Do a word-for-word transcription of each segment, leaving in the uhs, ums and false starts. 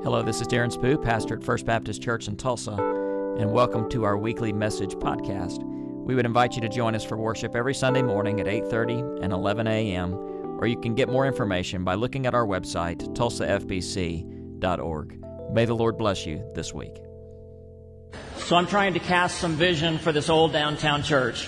Hello, this is Darren Spoo, pastor at First Baptist Church in Tulsa, and welcome to our weekly message podcast. We would invite you to join us for worship every Sunday morning at eight thirty and eleven a.m., or you can get more information by looking at our website, tulsa f b c dot org. May the Lord bless you this week. So I'm trying to cast some vision for this old downtown church.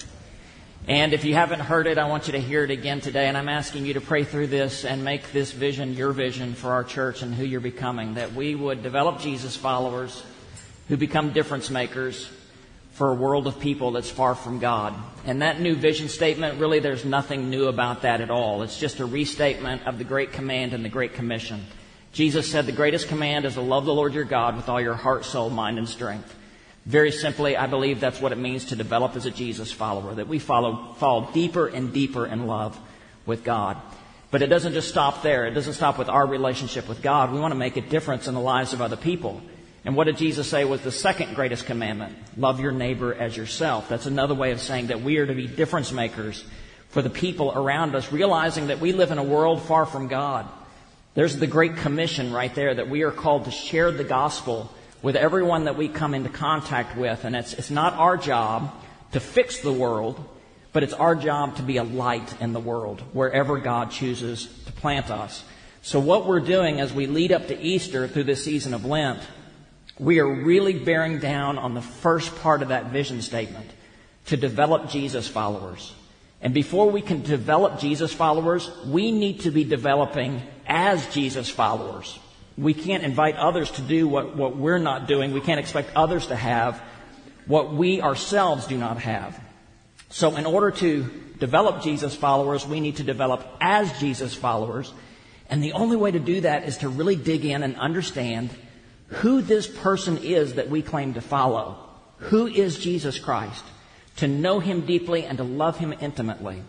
And if you haven't heard it, I want you to hear it again today. And I'm asking you to pray through this and make this vision your vision for our church and who you're becoming. That we would develop Jesus followers who become difference makers for a world of people that's far from God. And that new vision statement, really there's nothing new about that at all. It's just a restatement of the Great Command and the Great Commission. Jesus said the greatest command is to love the Lord your God with all your heart, soul, mind, and strength. Very simply, I believe that's what it means to develop as a Jesus follower, that we follow, fall deeper and deeper in love with God. But it doesn't just stop there. It doesn't stop with our relationship with God. We want to make a difference in the lives of other people. And what did Jesus say was the second greatest commandment? Love your neighbor as yourself. That's another way of saying that we are to be difference makers for the people around us, realizing that we live in a world far from God. There's the Great Commission right there, that we are called to share the gospel with everyone that we come into contact with. And it's, it's not our job to fix the world, but it's our job to be a light in the world wherever God chooses to plant us. So what we're doing as we lead up to Easter through this season of Lent, we are really bearing down on the first part of that vision statement, to develop Jesus followers. And before we can develop Jesus followers, we need to be developing as Jesus followers. We can't invite others to do what, what we're not doing. We can't expect others to have what we ourselves do not have. So in order to develop Jesus followers, we need to develop as Jesus followers. And the only way to do that is to really dig in and understand who this person is that we claim to follow. Who is Jesus Christ? To know him deeply and to love him intimately.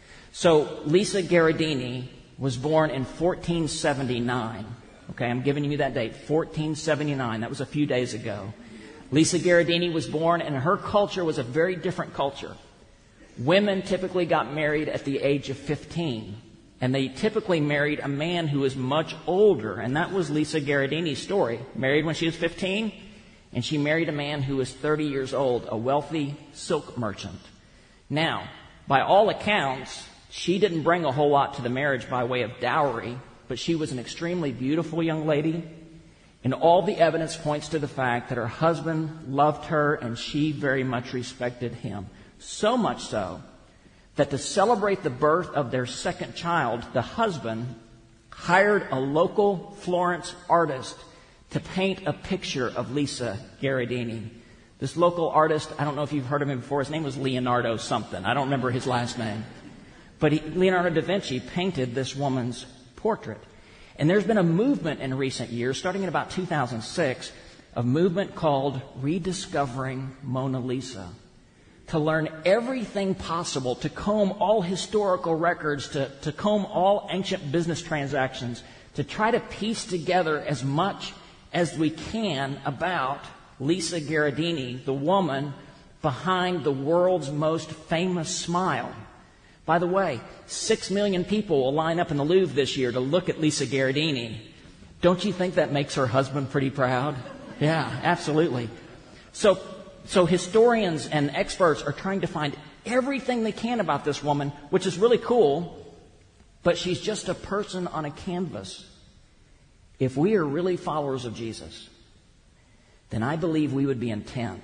So Lisa Gherardini was born in fourteen seventy-nine. Okay, I'm giving you that date, fourteen seventy-nine. That was a few days ago. Lisa Gherardini was born, and her culture was a very different culture. Women typically got married at the age of fifteen, and they typically married a man who was much older, and that was Lisa Gherardini's story. Married when she was fifteen, and she married a man who was thirty years old, a wealthy silk merchant. Now, by all accounts, she didn't bring a whole lot to the marriage by way of dowry, but she was an extremely beautiful young lady, and all the evidence points to the fact that her husband loved her and she very much respected him. So much so that to celebrate the birth of their second child, the husband hired a local Florence artist to paint a picture of Lisa Gherardini. This local artist, I don't know if you've heard of him before, his name was Leonardo something. I don't remember his last name. But he, Leonardo da Vinci painted this woman's portrait. And there's been a movement in recent years, starting in about two thousand six, a movement called Rediscovering Mona Lisa, to learn everything possible, to comb all historical records, to, to comb all ancient business transactions, to try to piece together as much as we can about Lisa Gherardini, the woman behind the world's most famous smile. By the way, six million people will line up in the Louvre this year to look at Lisa Gherardini. Don't you think that makes her husband pretty proud? Yeah, absolutely. So, so historians and experts are trying to find everything they can about this woman, which is really cool, but she's just a person on a canvas. If we are really followers of Jesus, then I believe we would be intent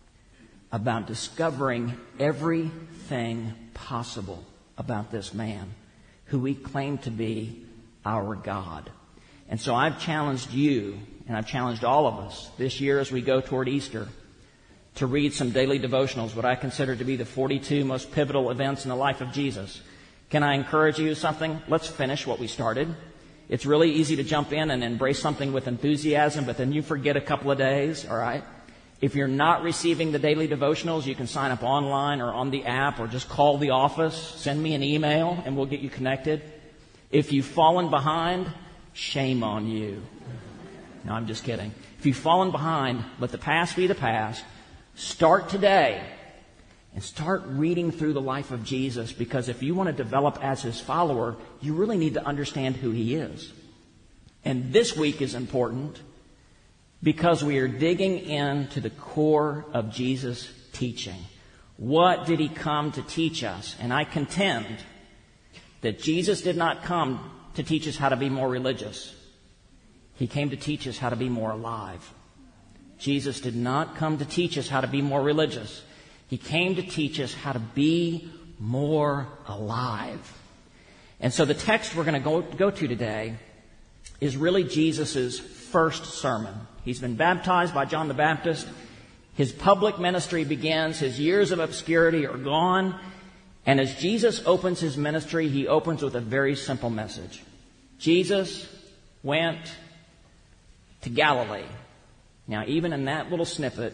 about discovering everything possible about this man who we claim to be our God. And so I've challenged you, and I've challenged all of us this year as we go toward Easter to read some daily devotionals, what I consider to be the forty-two most pivotal events in the life of Jesus. Can I encourage you something? Let's finish what we started. It's really easy to jump in and embrace something with enthusiasm, but then you forget a couple of days, all right? If you're not receiving the daily devotionals, you can sign up online or on the app or just call the office, send me an email, and we'll get you connected. If you've fallen behind, shame on you. No, I'm just kidding. If you've fallen behind, let the past be the past. Start today and start reading through the life of Jesus, because if you want to develop as his follower, you really need to understand who he is. And this week is important because we are digging into the core of Jesus' teaching. What did he come to teach us? And I contend that Jesus did not come to teach us how to be more religious. He came to teach us how to be more alive. Jesus did not come to teach us how to be more religious. He came to teach us how to be more alive. And so the text we're going to go, go to today is really Jesus' first sermon. He's been baptized by John the Baptist. His public ministry begins. His years of obscurity are gone. And as Jesus opens his ministry, he opens with a very simple message. Jesus went to Galilee. Now, even in that little snippet,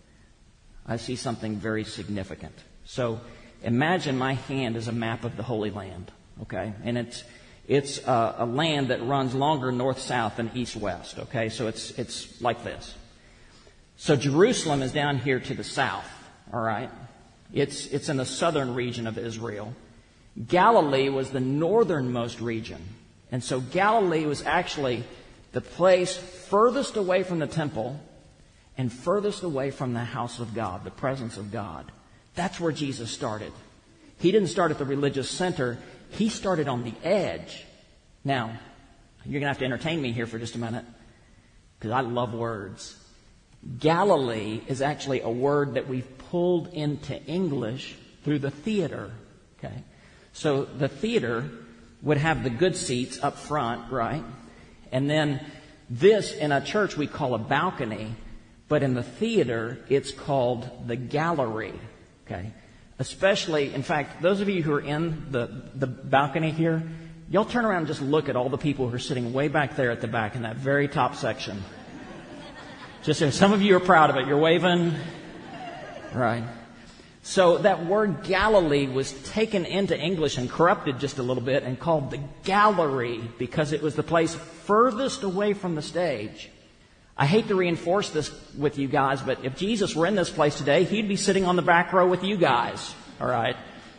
I see something very significant. So imagine my hand is a map of the Holy Land, okay? And it's it's a, a land that runs longer north-south than east-west, okay? So it's it's like this. So Jerusalem is down here to the south, all right? It's it's in the southern region of Israel. Galilee was the northernmost region. And so Galilee was actually the place furthest away from the temple and furthest away from the house of God, the presence of God. That's where Jesus started. He didn't start at the religious center. He started on the edge. Now, you're going to have to entertain me here for just a minute because I love words. Galilee is actually a word that we've pulled into English through the theater. Okay, so the theater would have the good seats up front, right? And then this in a church we call a balcony, but in the theater it's called the gallery. Okay, especially, in fact, those of you who are in the the balcony here, y'all turn around and just look at all the people who are sitting way back there at the back in that very top section. Just so some of you are proud of it. You're waving. Right. So that word Galilee was taken into English and corrupted just a little bit and called the gallery because it was the place furthest away from the stage. I hate to reinforce this with you guys, but if Jesus were in this place today, he'd be sitting on the back row with you guys. All right.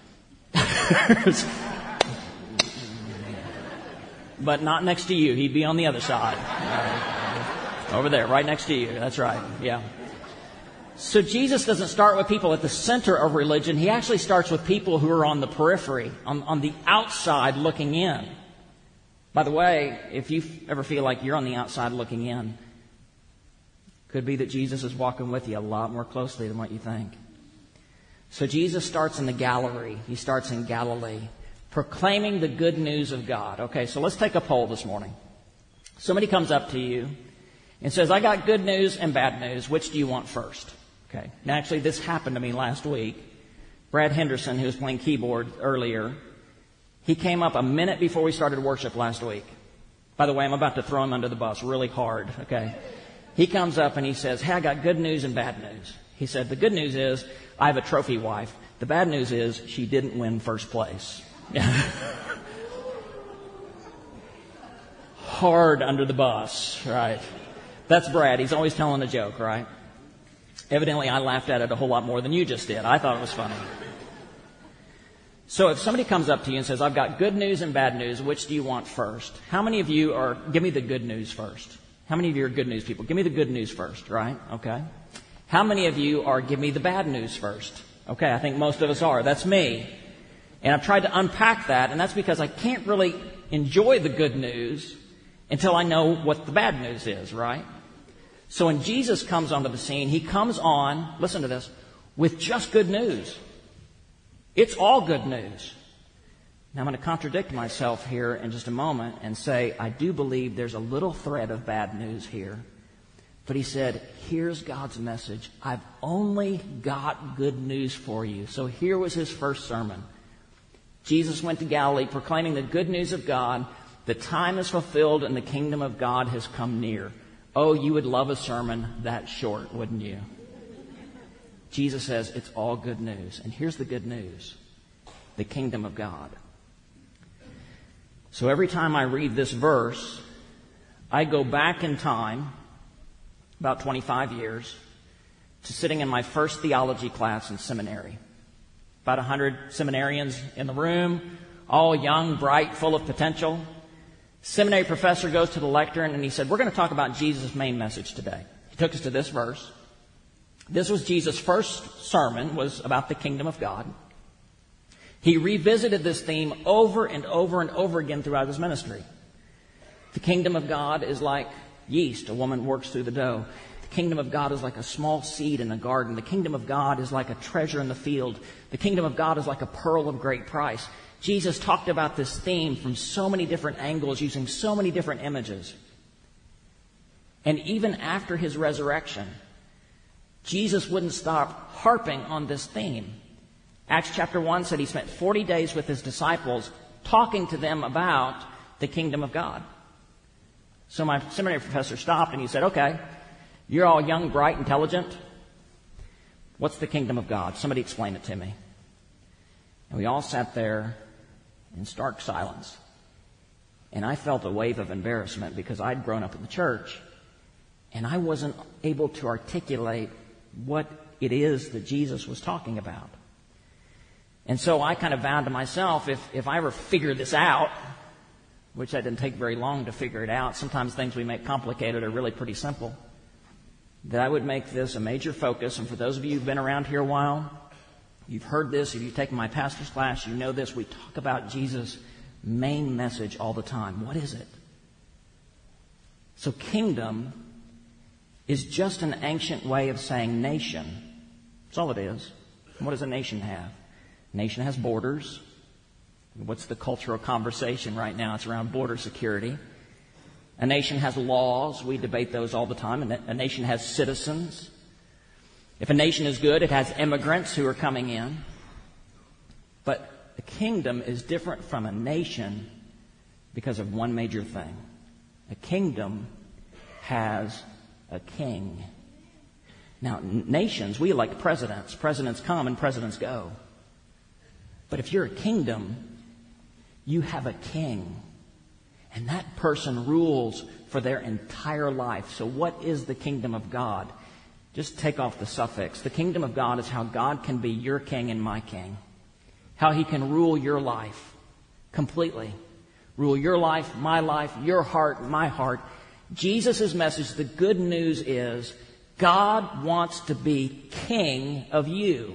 But not next to you. He'd be on the other side. All right. Over there, right next to you. That's right. Yeah. So Jesus doesn't start with people at the center of religion. He actually starts with people who are on the periphery, on, on the outside looking in. By the way, if you ever feel like you're on the outside looking in, could be that Jesus is walking with you a lot more closely than what you think. So Jesus starts in the gallery. He starts in Galilee, proclaiming the good news of God. Okay, so let's take a poll this morning. Somebody comes up to you and says, I got good news and bad news. Which do you want first? Okay. Now, actually, this happened to me last week. Brad Henderson, who was playing keyboard earlier, he came up a minute before we started worship last week. By the way, I'm about to throw him under the bus really hard, okay? He comes up and he says, hey, I got good news and bad news. He said, the good news is I have a trophy wife. The bad news is she didn't win first place. Hard under the bus, right? That's Brad. He's always telling a joke, right? Evidently, I laughed at it a whole lot more than you just did. I thought it was funny. So if somebody comes up to you and says, I've got good news and bad news, which do you want first? How many of you are, give me the good news first? How many of you are good news people? Give me the good news first, right? Okay. How many of you are, give me the bad news first? Okay, I think most of us are. That's me. And I've tried to unpack that, and that's because I can't really enjoy the good news until I know what the bad news is, right? So when Jesus comes onto the scene, he comes on, listen to this, with just good news. It's all good news. Now I'm going to contradict myself here in just a moment and say I do believe there's a little thread of bad news here. But he said, here's God's message. I've only got good news for you. So here was his first sermon. Jesus went to Galilee proclaiming the good news of God. The time is fulfilled and the kingdom of God has come near. Oh, you would love a sermon that short, wouldn't you? Jesus says it's all good news. And here's the good news. The kingdom of God. So every time I read this verse, I go back in time, about twenty-five years, to sitting in my first theology class in seminary. About one hundred seminarians in the room, all young, bright, full of potential. Seminary professor goes to the lectern and he said, we're going to talk about Jesus' main message today. He took us to this verse. This was Jesus' first sermon, was about the kingdom of God. He revisited this theme over and over and over again throughout his ministry. The kingdom of God is like yeast. A woman works through the dough. The kingdom of God is like a small seed in a garden. The kingdom of God is like a treasure in the field. The kingdom of God is like a pearl of great price. Jesus talked about this theme from so many different angles, using so many different images. And even after his resurrection, Jesus wouldn't stop harping on this theme. Acts chapter one said he spent forty days with his disciples talking to them about the kingdom of God. So my seminary professor stopped and he said, okay, you're all young, bright, intelligent. What's the kingdom of God? Somebody explain it to me. And we all sat there in stark silence. And I felt a wave of embarrassment because I'd grown up in the church and I wasn't able to articulate what it is that Jesus was talking about. And so I kind of vowed to myself, if, if I ever figure this out, which that didn't take very long to figure it out, sometimes things we make complicated are really pretty simple, that I would make this a major focus. And for those of you who've been around here a while, you've heard this. If you've taken my pastor's class, you know this. We talk about Jesus' main message all the time. What is it? So kingdom is just an ancient way of saying nation. That's all it is. What does a nation have? A nation has borders. What's the cultural conversation right now? It's around border security. A nation has laws. We debate those all the time. A nation has citizens. If a nation is good, it has immigrants who are coming in. But a kingdom is different from a nation because of one major thing. A kingdom has a king. Now, nations, we elect presidents. Presidents come and presidents go. But if you're a kingdom, you have a king. And that person rules for their entire life. So what is the kingdom of God? Just take off the suffix. The kingdom of God is how God can be your king and my king. How he can rule your life completely. Rule your life, my life, your heart, my heart. Jesus' message, the good news is, God wants to be king of you.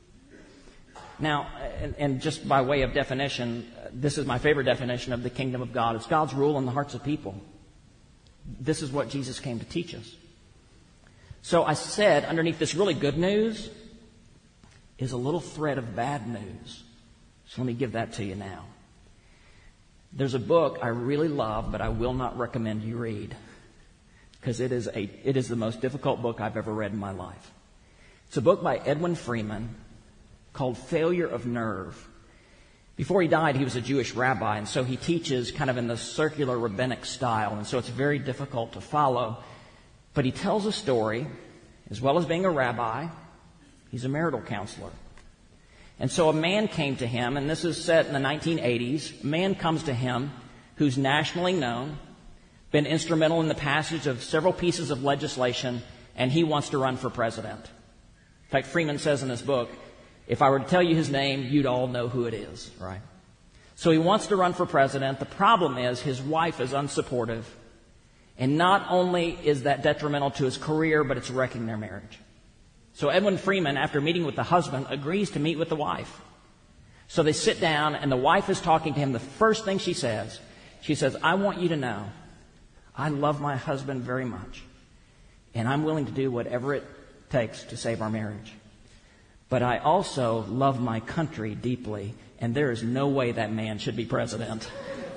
Now, and, and just by way of definition, this is my favorite definition of the kingdom of God. It's God's rule in the hearts of people. This is what Jesus came to teach us. So I said, underneath this really good news is a little thread of bad news. So let me give that to you now. There's a book I really love, but I will not recommend you read because it is a it is the most difficult book I've ever read in my life. It's a book by Edwin Freeman called Failure of Nerve. Before he died, he was a Jewish rabbi, and so he teaches kind of in the circular rabbinic style, and so it's very difficult to follow. But he tells a story, as well as being a rabbi, he's a marital counselor. And so a man came to him, and this is set in the nineteen eighties. A man comes to him who's nationally known, been instrumental in the passage of several pieces of legislation, and he wants to run for president. In fact, Freeman says in this book, if I were to tell you his name, you'd all know who it is, right? So he wants to run for president. The problem is his wife is unsupportive. And not only is that detrimental to his career, but it's wrecking their marriage. So Edwin Freeman, after meeting with the husband, agrees to meet with the wife. So they sit down, and the wife is talking to him. The first thing she says, she says, I want you to know, I love my husband very much, and I'm willing to do whatever it takes to save our marriage. But I also love my country deeply, and there is no way that man should be president.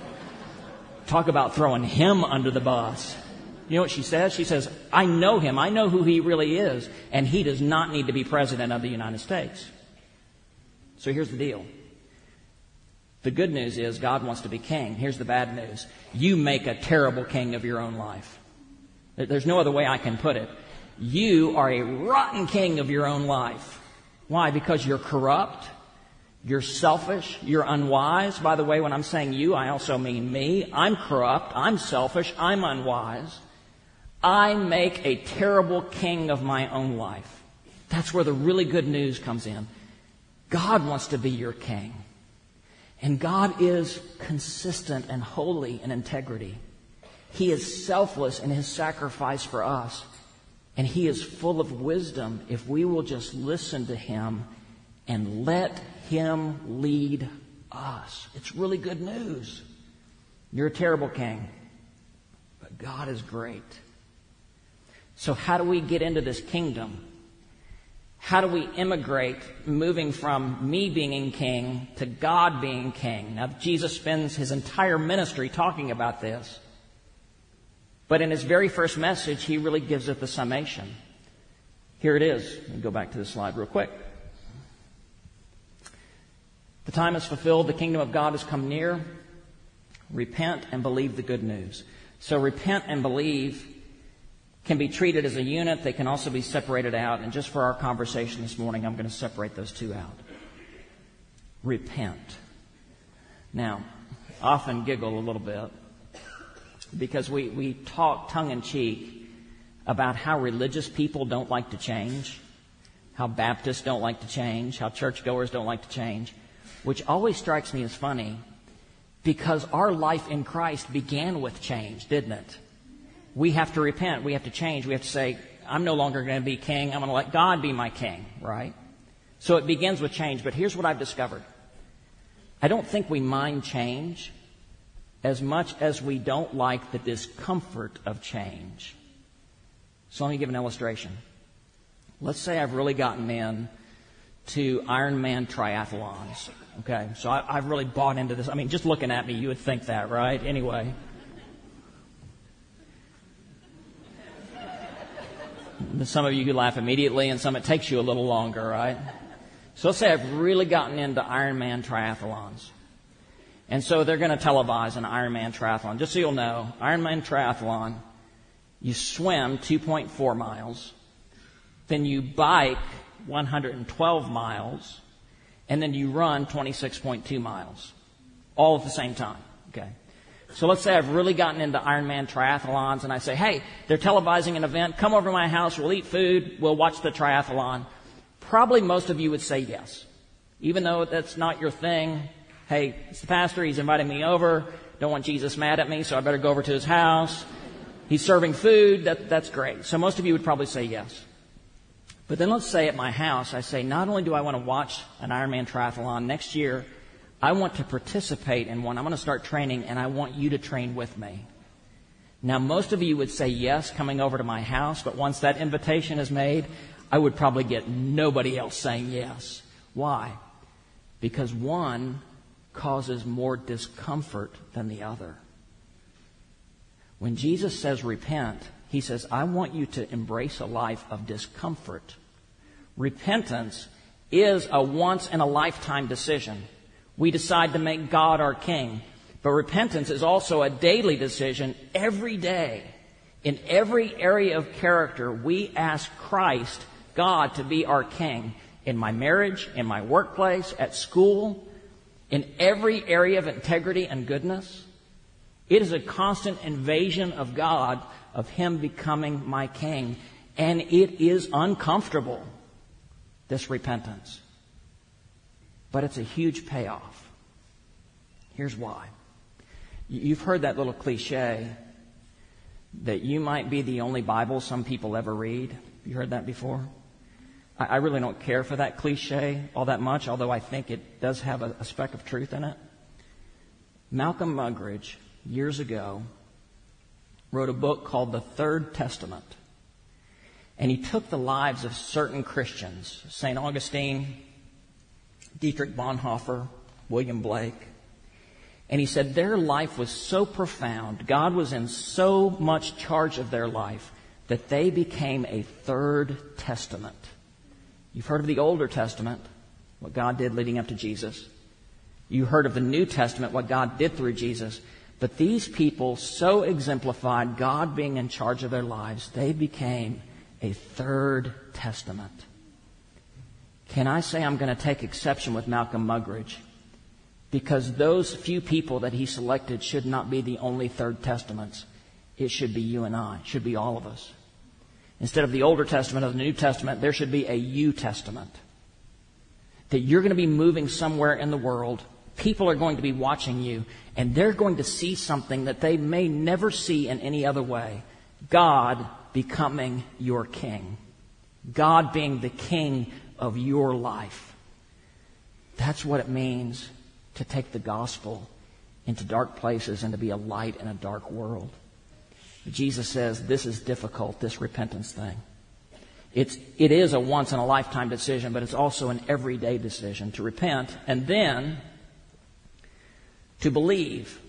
Talk about throwing him under the bus. You know what she says? She says, I know him. I know who he really is, and he does not need to be president of the United States. So here's the deal. The good news is God wants to be king. Here's the bad news. You make a terrible king of your own life. There's no other way I can put it. You are a rotten king of your own life. Why? Because you're corrupt. You're selfish. You're unwise. By the way, when I'm saying you, I also mean me. I'm corrupt. I'm selfish. I'm unwise. I make a terrible king of my own life. That's where the really good news comes in. God wants to be your king. And God is consistent and holy in integrity. He is selfless in his sacrifice for us. And he is full of wisdom if we will just listen to him and let him lead us. It's really good news. You're a terrible king, but God is great. So how do we get into this kingdom? How do we immigrate, moving from me being king to God being king? Now, Jesus spends his entire ministry talking about this. But in his very first message, he really gives it the summation. Here it is. Let me go back to the slide real quick. The time is fulfilled. The kingdom of God has come near. Repent and believe the good news. So repent and believe can be treated as a unit. They can also be separated out. And just for our conversation this morning, I'm going to separate those two out. Repent. Now, I often giggle a little bit because we, we talk tongue-in-cheek about how religious people don't like to change, how Baptists don't like to change, how churchgoers don't like to change, which always strikes me as funny because our life in Christ began with change, didn't it? We have to repent. We have to change. We have to say, I'm no longer going to be king. I'm going to let God be my king, right? So it begins with change. But here's what I've discovered. I don't think we mind change as much as we don't like the discomfort of change. So let me give an illustration. Let's say I've really gotten in to Ironman triathlons. Okay, so I, I've really bought into this. I mean, just looking at me, you would think that, right? Anyway. Some of you who laugh immediately, and some it takes you a little longer, right? So let's say I've really gotten into Ironman triathlons. And so they're going to televise an Ironman triathlon. Just so you'll know, Ironman triathlon, you swim two point four miles, then you bike one hundred twelve miles, and then you run twenty-six point two miles, all at the same time. Okay. So let's say I've really gotten into Ironman triathlons, and I say, hey, they're televising an event. Come over to my house. We'll eat food. We'll watch the triathlon. Probably most of you would say yes, even though that's not your thing. Hey, it's the pastor. He's inviting me over. Don't want Jesus mad at me, so I better go over to his house. He's serving food. That, that's great. So most of you would probably say yes. But then let's say at my house, I say, not only do I want to watch an Ironman triathlon next year, I want to participate in one. I'm going to start training, and I want you to train with me. Now, most of you would say yes, coming over to my house, but once that invitation is made, I would probably get nobody else saying yes. Why? Because one causes more discomfort than the other. When Jesus says repent, he says, I want you to embrace a life of discomfort. Repentance is a once-in-a-lifetime decision. We decide to make God our king. But repentance is also a daily decision. Every day, in every area of character, we ask Christ, God, to be our king. In my marriage, in my workplace, at school, in every area of integrity and goodness. It is a constant invasion of God, of him becoming my king. And it is uncomfortable, this repentance. But it's a huge payoff. Here's why. You've heard that little cliche that you might be the only Bible some people ever read. You heard that before? I really don't care for that cliche all that much, although I think it does have a, a speck of truth in it. Malcolm Muggeridge, years ago, wrote a book called The Third Testament. And he took the lives of certain Christians, Saint Augustine, Dietrich Bonhoeffer, William Blake, and he said their life was so profound, God was in so much charge of their life, that they became a third testament. You've heard of the Older Testament, what God did leading up to Jesus. You heard of the New Testament, what God did through Jesus. But these people so exemplified God being in charge of their lives, they became a third testament. Can I say I'm going to take exception with Malcolm Muggeridge? Because those few people that he selected should not be the only third testaments. It should be you and I. It should be all of us. Instead of the Older Testament or the New Testament, there should be a you Testament. That you're going to be moving somewhere in the world People are going to be watching you, and they're going to see something that they may never see in any other way. God becoming your king. God being the king of your life. That's what it means to take the gospel into dark places and to be a light in a dark world. Jesus says this is difficult, this repentance thing. It's, it is a once-in-a-lifetime decision, but it's also an everyday decision to repent and then to believe.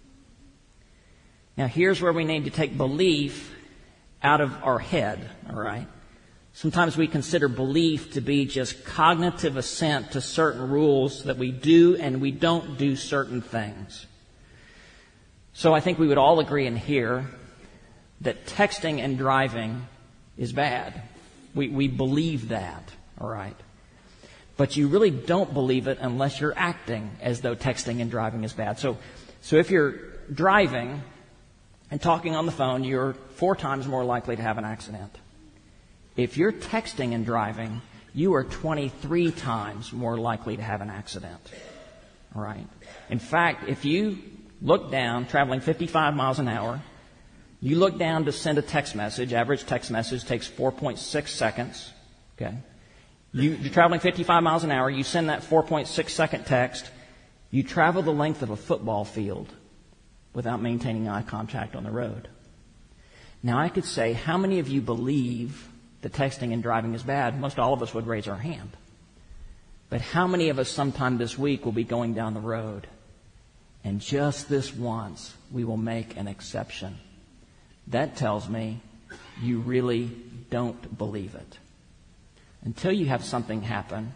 Now, here's where we need to take belief out of our head, all right? Sometimes we consider belief to be just cognitive assent to certain rules that we do and we don't do certain things. So I think we would all agree in here that texting and driving is bad. We, we believe that, all right? But you really don't believe it unless you're acting as though texting and driving is bad. So, so if you're driving and talking on the phone, you're four times more likely to have an accident. If you're texting and driving, you are twenty-three times more likely to have an accident. All right? In fact, if you look down, traveling fifty-five miles an hour, you look down to send a text message. Average text message takes four point six seconds. Okay? You, you're traveling fifty-five miles an hour. You send that four point six second text. You travel the length of a football field without maintaining eye contact on the road. Now, I could say, how many of you believe that texting and driving is bad? Most all of us would raise our hand. But how many of us sometime this week will be going down the road and just this once we will make an exception? That tells me you really don't believe it. Until you have something happen.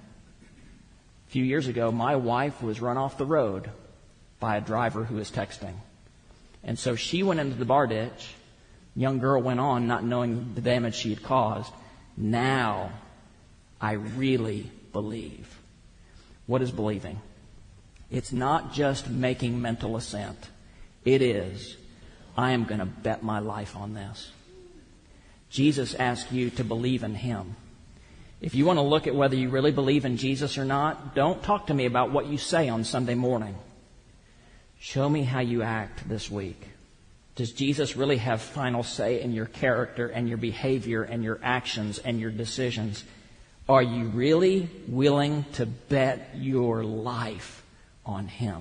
A few years ago, my wife was run off the road by a driver who was texting. And so she went into the bar ditch. Young girl went on, not knowing the damage she had caused. Now, I really believe. What is believing? It's not just making mental assent. It is, I am going to bet my life on this. Jesus asks you to believe in Him. If you want to look at whether you really believe in Jesus or not, don't talk to me about what you say on Sunday morning. Show me how you act this week. Does Jesus really have final say in your character and your behavior and your actions and your decisions? Are you really willing to bet your life on Him?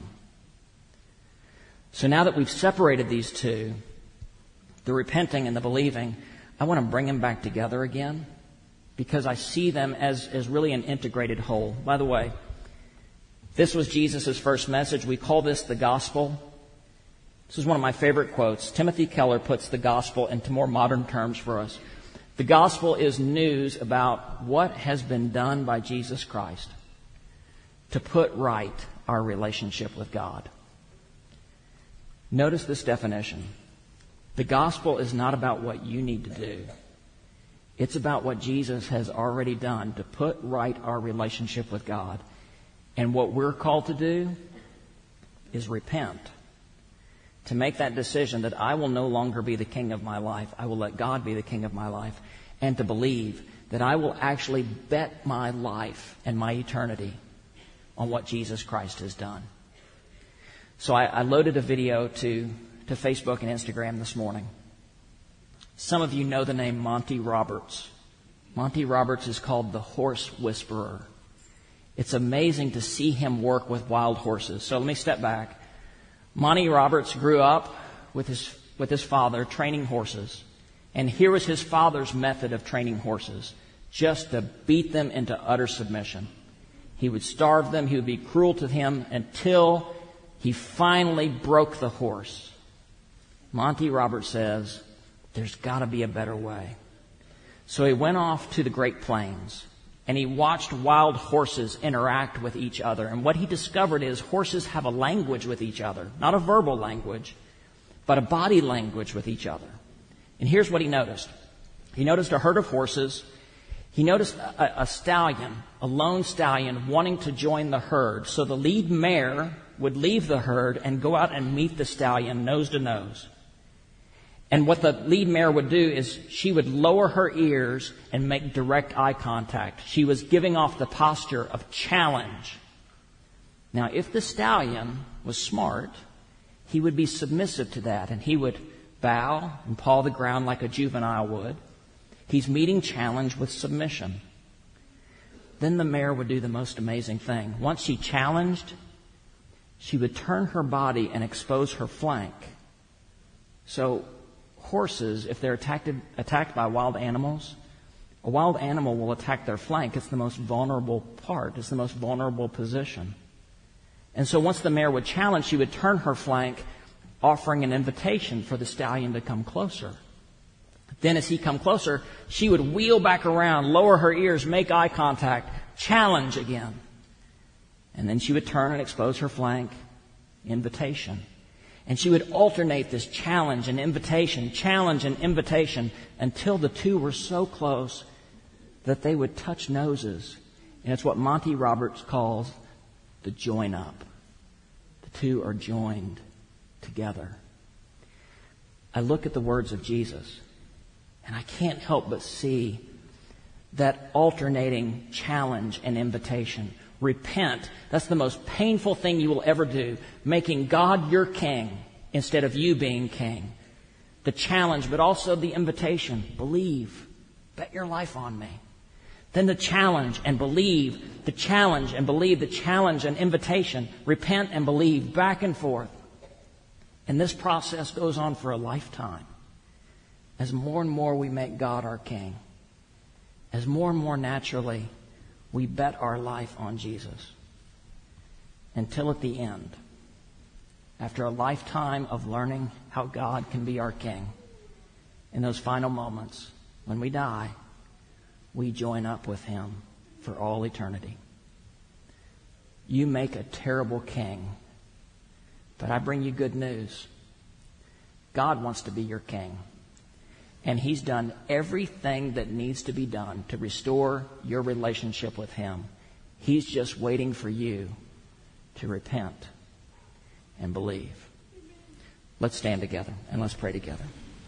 So now that we've separated these two, the repenting and the believing, I want to bring them back together again because I see them as, as really an integrated whole. By the way, this was Jesus' first message. We call this the gospel. This is one of my favorite quotes. Timothy Keller puts the gospel into more modern terms for us. The gospel is news about what has been done by Jesus Christ to put right our relationship with God. Notice this definition. The gospel is not about what you need to do. It's about what Jesus has already done to put right our relationship with God. And what we're called to do is repent. To make that decision that I will no longer be the king of my life. I will let God be the king of my life. And to believe that I will actually bet my life and my eternity on what Jesus Christ has done. So I, I loaded a video to, to Facebook and Instagram this morning. Some of you know the name Monty Roberts. Monty Roberts is called the Horse Whisperer. It's amazing to see him work with wild horses. So let me step back. Monty Roberts grew up with his with his father training horses. And here was his father's method of training horses, just to beat them into utter submission. He would starve them. He would be cruel to him until he finally broke the horse. Monty Roberts says, there's got to be a better way. So he went off to the Great Plains. And he watched wild horses interact with each other. And what he discovered is horses have a language with each other. Not a verbal language, but a body language with each other. And here's what he noticed. He noticed a herd of horses. He noticed a, a stallion, a lone stallion, wanting to join the herd. So the lead mare would leave the herd and go out and meet the stallion nose to nose. And what the lead mare would do is she would lower her ears and make direct eye contact. She was giving off the posture of challenge. Now, if the stallion was smart, he would be submissive to that, and he would bow and paw the ground like a juvenile would. He's meeting challenge with submission. Then the mare would do the most amazing thing. Once she challenged, she would turn her body and expose her flank. So horses, if they're attacked, attacked by wild animals, a wild animal will attack their flank. It's the most vulnerable part. It's the most vulnerable position. And so once the mare would challenge, she would turn her flank, offering an invitation for the stallion to come closer. Then as he come closer, she would wheel back around, lower her ears, make eye contact, challenge again. And then she would turn and expose her flank, invitation. And she would alternate this challenge and invitation, challenge and invitation, until the two were so close that they would touch noses. And it's what Monty Roberts calls the join up. The two are joined together. I look at the words of Jesus, and I can't help but see that alternating challenge and invitation. Repent. That's the most painful thing you will ever do. Making God your king instead of you being king. The challenge, but also the invitation. Believe. Bet your life on me. Then the challenge and believe. The challenge and believe. The challenge and invitation. Repent and believe. Back and forth. And this process goes on for a lifetime. As more and more we make God our king. As more and more naturally we bet our life on Jesus. Until at the end, after a lifetime of learning how God can be our king, in those final moments, when we die, we join up with him for all eternity. You make a terrible king, but I bring you good news. God wants to be your king. And he's done everything that needs to be done to restore your relationship with him. He's just waiting for you to repent and believe. Let's stand together and let's pray together.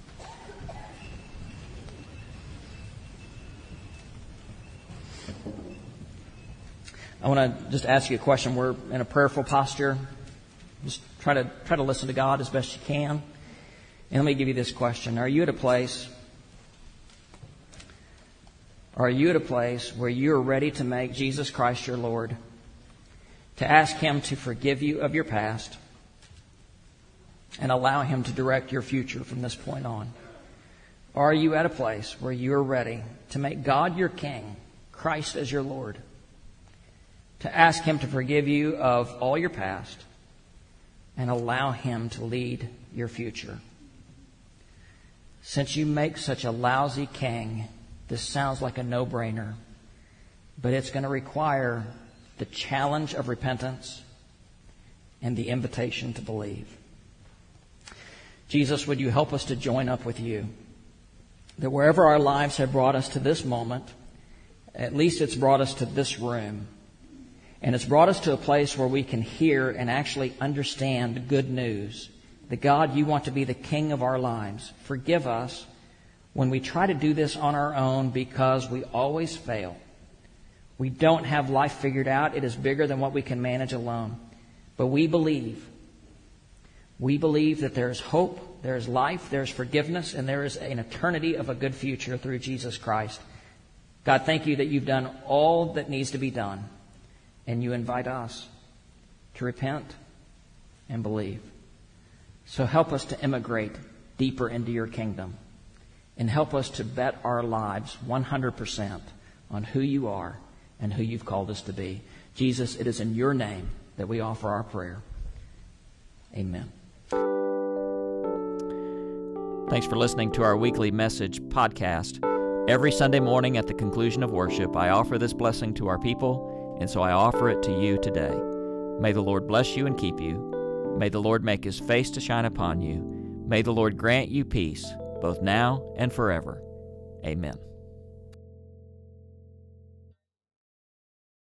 I want to just ask you a question. We're in a prayerful posture. Just try to try to listen to God as best you can. And let me give you this question. Are you at a place, are you at a place where you're ready to make Jesus Christ your Lord? To ask him to forgive you of your past and allow him to direct your future from this point on? Are you at a place where you're ready to make God your King, Christ as your Lord? To ask him to forgive you of all your past and allow him to lead your future? Since you make such a lousy king, this sounds like a no-brainer, but it's going to require the challenge of repentance and the invitation to believe. Jesus, would you help us to join up with you? That wherever our lives have brought us to this moment, at least it's brought us to this room, and it's brought us to a place where we can hear and actually understand good news. That God, you want to be the king of our lives. Forgive us when we try to do this on our own because we always fail. We don't have life figured out. It is bigger than what we can manage alone. But we believe. We believe that there is hope, there is life, there is forgiveness, and there is an eternity of a good future through Jesus Christ. God, thank you that you've done all that needs to be done. And you invite us to repent and believe. So help us to immigrate deeper into your kingdom. And help us to bet our lives one hundred percent on who you are and who you've called us to be. Jesus, it is in your name that we offer our prayer. Amen. Thanks for listening to our weekly message podcast. Every Sunday morning at the conclusion of worship, I offer this blessing to our people, and so I offer it to you today. May the Lord bless you and keep you. May the Lord make his face to shine upon you. May the Lord grant you peace, both now and forever. Amen.